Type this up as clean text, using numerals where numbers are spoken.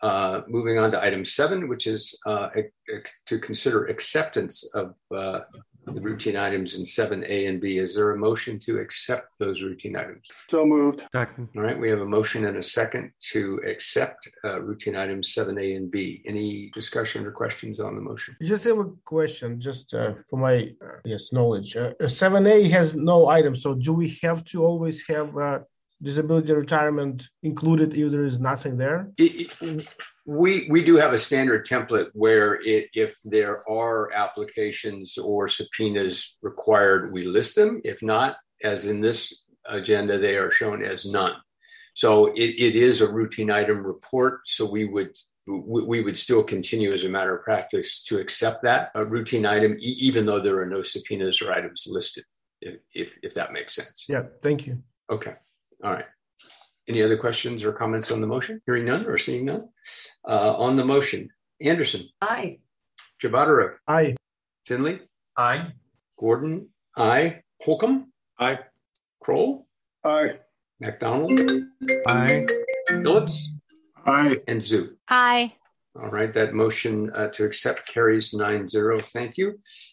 Moving on to item 7, which is to consider acceptance of the routine items in 7A and B. Is there a motion to accept those routine items? So moved. Second. All right, we have a motion and a second to accept routine items 7A and B. Any discussion or questions on the motion? Just have a question, just for my knowledge. 7A has no items, so do we have to always have disability retirement included if there is nothing there? We do have a standard template where if there are applications or subpoenas required, we list them. If not, as in this agenda, they are shown as none. So it is a routine item report. So we would still continue as a matter of practice to accept that a routine item, even though there are no subpoenas or items listed, if that makes sense. Yeah, thank you. Okay. All right. Any other questions or comments on the motion? Hearing none or seeing none? On the motion, Anderson. Aye. Jabatarev. Aye. Finley. Aye. Gordon. Aye. Holcomb. Aye. Kroll. Aye. McDonald. Aye. Phillips. Aye. And Zhu. Aye. All right. That motion to accept carries 9-0. Thank you.